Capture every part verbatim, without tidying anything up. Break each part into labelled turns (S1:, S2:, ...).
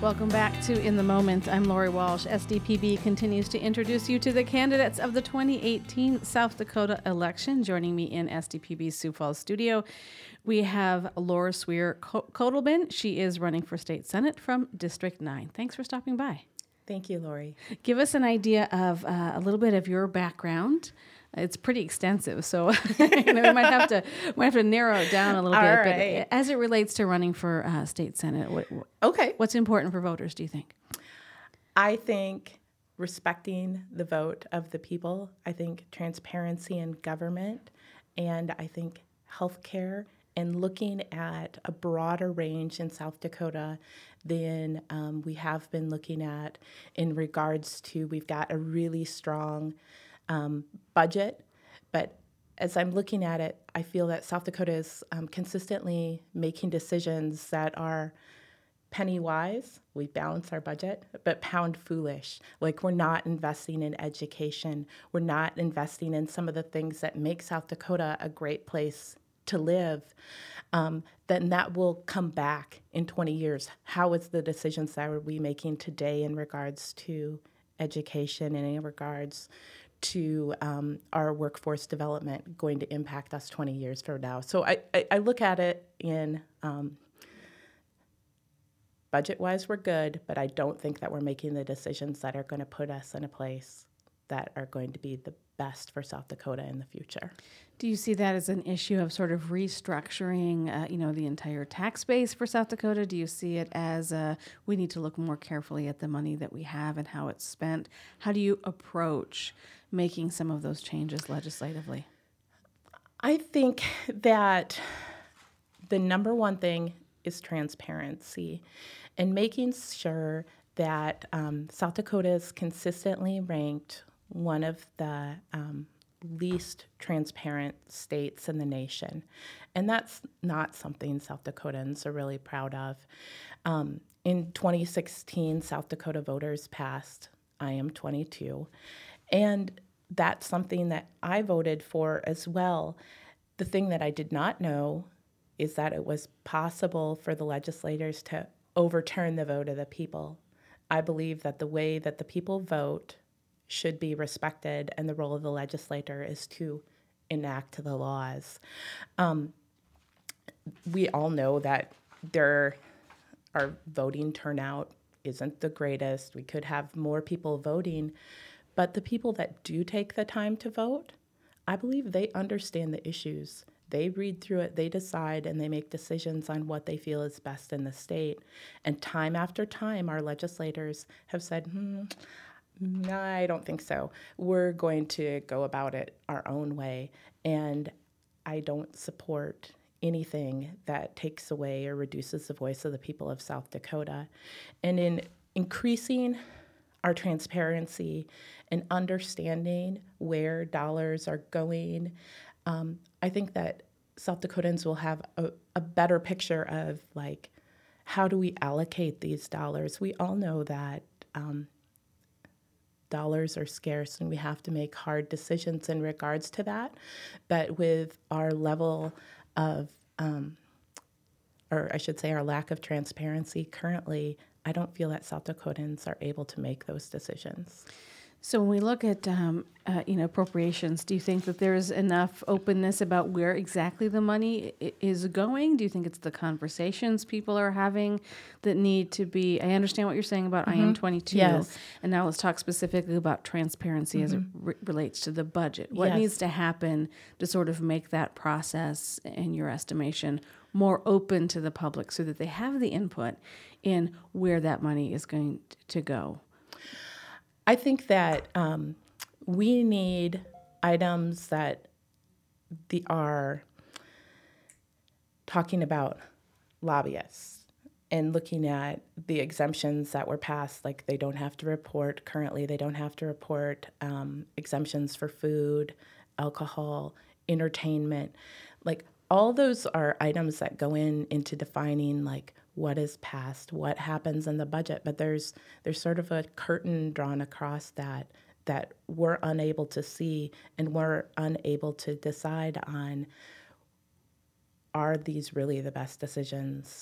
S1: Welcome back to In the Moment. I'm Lori Walsh. S D P B continues to introduce you to the candidates of the twenty eighteen South Dakota election. Joining me in S D P B's Sioux Falls studio, we have Laura Sweer Kotelbin. She is running for state senate from District nine. Thanks for stopping by.
S2: Thank you, Lori.
S1: Give us an idea of uh, a little bit of your background. It's pretty extensive, so you know, we might have to might have to narrow it down a little
S2: All
S1: bit.
S2: right.
S1: But as it relates to running for uh, state senate, what,
S2: Okay.
S1: what's important for voters, do you think?
S2: I think respecting the vote of the people. I think transparency in government, and I think healthcare, and looking at a broader range in South Dakota than um, we have been looking at in regards to we've got a really strong um, budget, but as I'm looking at it, I feel that South Dakota is um, consistently making decisions that are penny wise. We balance our budget, but pound foolish. Like, we're not investing in education. We're not investing in some of the things that make South Dakota a great place to live. Um, then that will come back in twenty years. How is the decisions that are we making today in regards to education and in regards to um, our workforce development going to impact us twenty years from now? So I, I, I look at it in um, budget-wise, we're good, but I don't think that we're making the decisions that are going to put us in a place that are going to be the best for South Dakota in the future.
S1: Do you see that as an issue of sort of restructuring, uh, you know, the entire tax base for South Dakota? Do you see it as uh, we need to look more carefully at the money that we have and how it's spent? How do you approach making some of those changes legislatively?
S2: I think that the number one thing is transparency and making sure that um, South Dakota is consistently ranked one of the um, least transparent states in the nation. And that's not something South Dakotans are really proud of. Um, in twenty sixteen, South Dakota voters passed I am twenty-two. And that's something that I voted for as well. The thing that I did not know is that it was possible for the legislators to overturn the vote of the people. I believe that the way that the people vote should be respected, and the role of the legislator is to enact the laws. Um, we all know that there, our voting turnout isn't the greatest. We could have more people voting, but the people that do take the time to vote, I believe they understand the issues. They read through it, they decide, and they make decisions on what they feel is best in the state. And time after time, our legislators have said, hmm, no, I don't think so. We're going to go about it our own way. And I don't support anything that takes away or reduces the voice of the people of South Dakota. And in increasing our transparency and understanding where dollars are going, um, I think that South Dakotans will have a, a better picture of, like, how do we allocate these dollars? We all know that um, dollars are scarce and we have to make hard decisions in regards to that. But with our level of, um, or I should say our lack of transparency currently, I don't feel that South Dakotans are able to make those decisions.
S1: So when we look at um, uh, you know, appropriations, do you think that there's enough openness about where exactly the money I- is going? Do you think it's the conversations people are having that need to be? I understand what you're saying about
S2: Mm-hmm.
S1: I am twenty-two,
S2: Yes.
S1: and now let's talk specifically about transparency mm-hmm. as it re- relates to the budget. What
S2: Yes.
S1: needs to happen to sort of make that process, in your estimation, more open to the public so that they have the input in where that money is going t- to go?
S2: I think that um, we need items that the, are talking about lobbyists and looking at the exemptions that were passed, like they don't have to report, currently they don't have to report um, exemptions for food, alcohol, entertainment. Like, all those are items that go in into defining, like, what is passed, what happens in the budget, but there's there's sort of a curtain drawn across that that we're unable to see, and we're unable to decide on, are these really the best decisions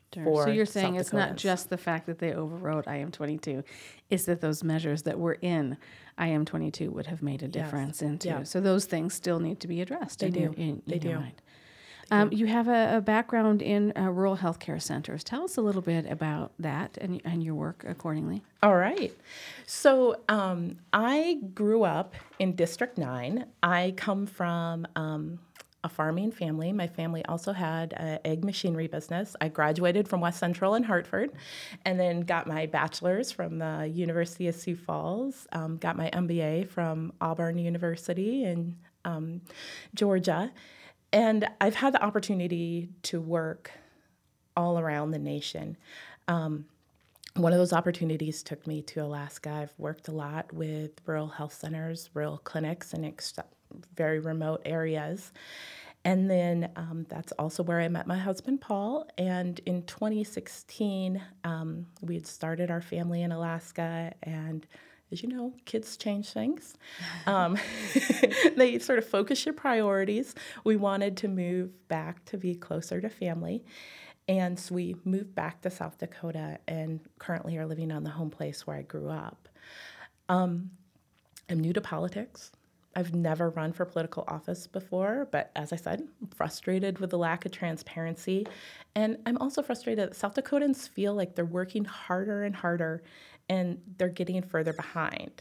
S1: Sure.
S2: for
S1: So you're saying
S2: South
S1: it's not
S2: Dakotans.
S1: just the fact that they overrode I M twenty-two, it's that those measures that were in I M twenty-two would have made a difference into.
S2: Yeah.
S1: So those things still need to be addressed.
S2: They
S1: in
S2: do.
S1: Your, in,
S2: They
S1: in your
S2: do.
S1: mind. Um, you have a, a background in uh, rural healthcare centers. Tell us a little bit about that and, and your work accordingly.
S2: All right. So um, I grew up in District nine. I come from um, a farming family. My family also had an egg machinery business. I graduated from West Central in Hartford and then got my bachelor's from the University of Sioux Falls, um, got my M B A from Auburn University in um, Georgia. And I've had the opportunity to work all around the nation. Um, one of those opportunities took me to Alaska. I've worked a lot with rural health centers, rural clinics, in ex- very remote areas. And then um, that's also where I met my husband, Paul. And in twenty sixteen, um, we had started our family in Alaska, and as you know, kids change things. Um, they sort of focus your priorities. We wanted to move back to be closer to family. And so we moved back to South Dakota and currently are living on the home place where I grew up. Um, I'm new to politics. I've never run for political office before, but as I said, I'm frustrated with the lack of transparency. And I'm also frustrated that South Dakotans feel like they're working harder and harder and they're getting further behind.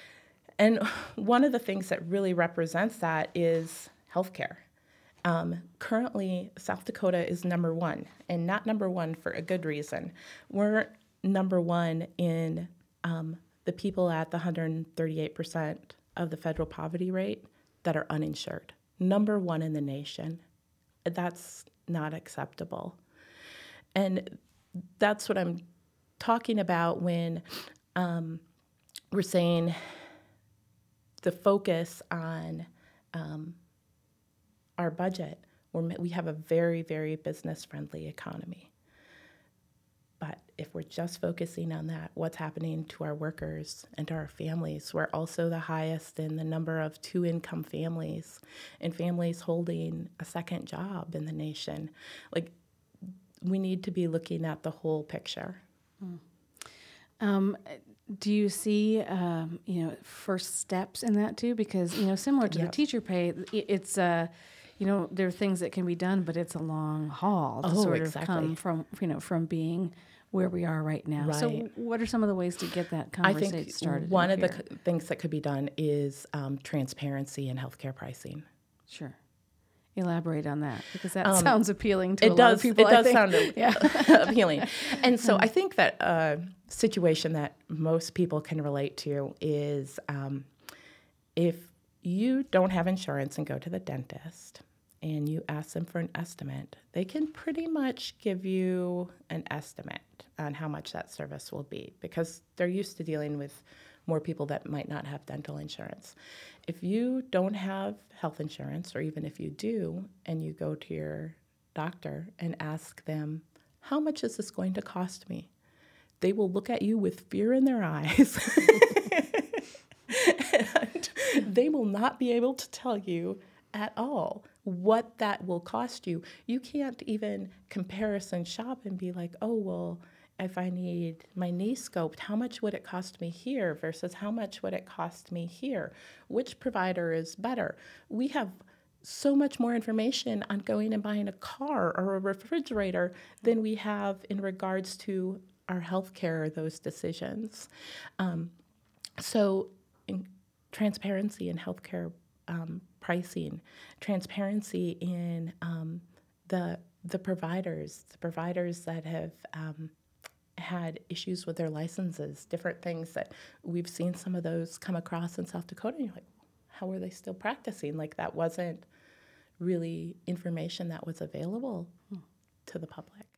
S2: And one of the things that really represents that is healthcare. Um, currently, South Dakota is number one, and not number one for a good reason. We're number one in um, the people at the one hundred thirty-eight percent of the federal poverty rate that are uninsured. Number one in the nation. That's not acceptable. And that's what I'm talking about when um, we're saying the focus on um, our budget. We're, we have a very, very business-friendly economy. But if we're just focusing on that, what's happening to our workers and to our families? We're also the highest in the number of two-income families and families holding a second job in the nation. Like, we need to be looking at the whole picture.
S1: Mm. Um, do you see, um, you know, first steps in that too? Because, you know, similar to
S2: Yep.
S1: the teacher pay, it's, uh, you know, there are things that can be done, but it's a long haul to
S2: Oh,
S1: sort
S2: exactly.
S1: of come from, you know, from being where we are right now. So
S2: Right.
S1: what are some of the ways to get that
S2: I
S1: conversation
S2: think
S1: started?
S2: one
S1: in
S2: of the
S1: here?
S2: c- things that could be done is um, transparency in healthcare pricing.
S1: Sure. Elaborate on that, because that
S2: Um,
S1: sounds appealing to a
S2: It
S1: lot
S2: does.
S1: of people.
S2: It
S1: I
S2: does
S1: think.
S2: sound a-
S1: yeah.
S2: appealing, and so I think that a situation that most people can relate to is um, if you don't have insurance and go to the dentist and you ask them for an estimate, they can pretty much give you an estimate on how much that service will be because they're used to dealing with more people that might not have dental insurance. If you don't have health insurance, or even if you do, and you go to your doctor and ask them, how much is this going to cost me? They will look at you with fear in their eyes. And they will not be able to tell you at all what that will cost you. You can't even comparison shop and be like, oh, well, if I need my knee scoped, how much would it cost me here versus how much would it cost me here? Which provider is better? We have so much more information on going and buying a car or a refrigerator than we have in regards to our healthcare or those decisions. Um, so in transparency in healthcare um, pricing, transparency in um, the the providers, the providers that have um, had issues with their licenses, different things that we've seen some of those come across in South Dakota. And you're like, how are they still practicing? Like that wasn't really information that was available hmm. to the public.